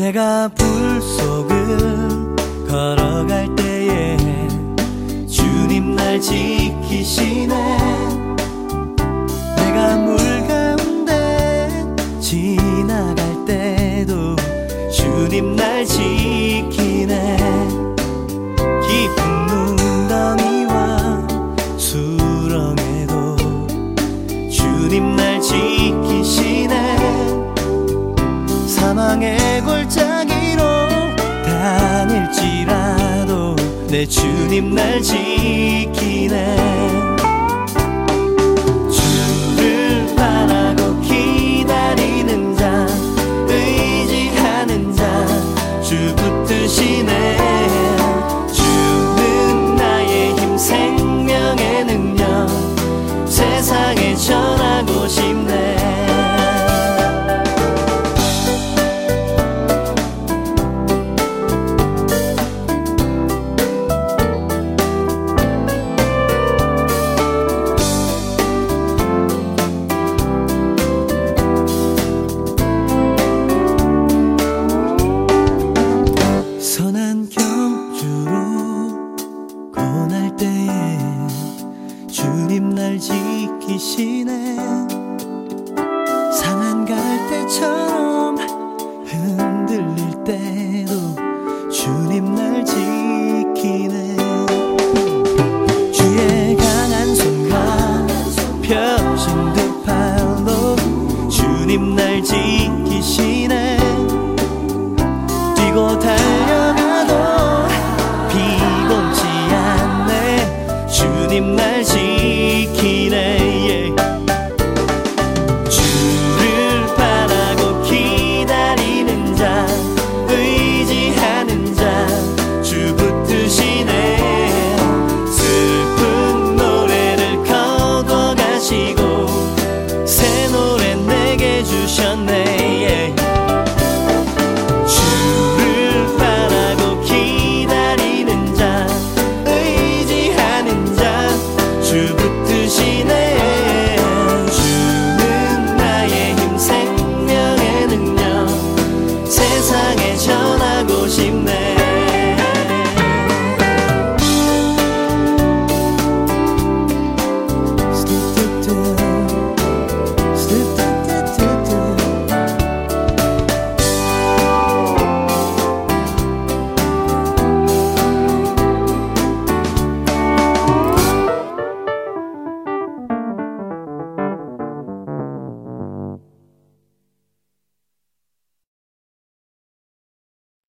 내가 불속을 걸어갈 때에 주님 날 지키시네. 내가 물 가운데 지나갈 때도 주님 날 지키네. 깊은 눈덩이와 수렁에도 주님 날 지키시네. 사망의 골짜기로 다닐지라도 내 주님 날 지키네. 주를 바라고 기다리는 자, 의지하는 자, 주 붙드시네. 주는 나의 힘, 생명의 능력, 세상에 전하고 싶네. 선한 경주로 고날 때에 주님 날 지키시네. 상한 갈대처럼 흔들릴 때도 주님 날 지키네. 주의 강한 손과 펴신 두 팔로 주님 날 지키시네.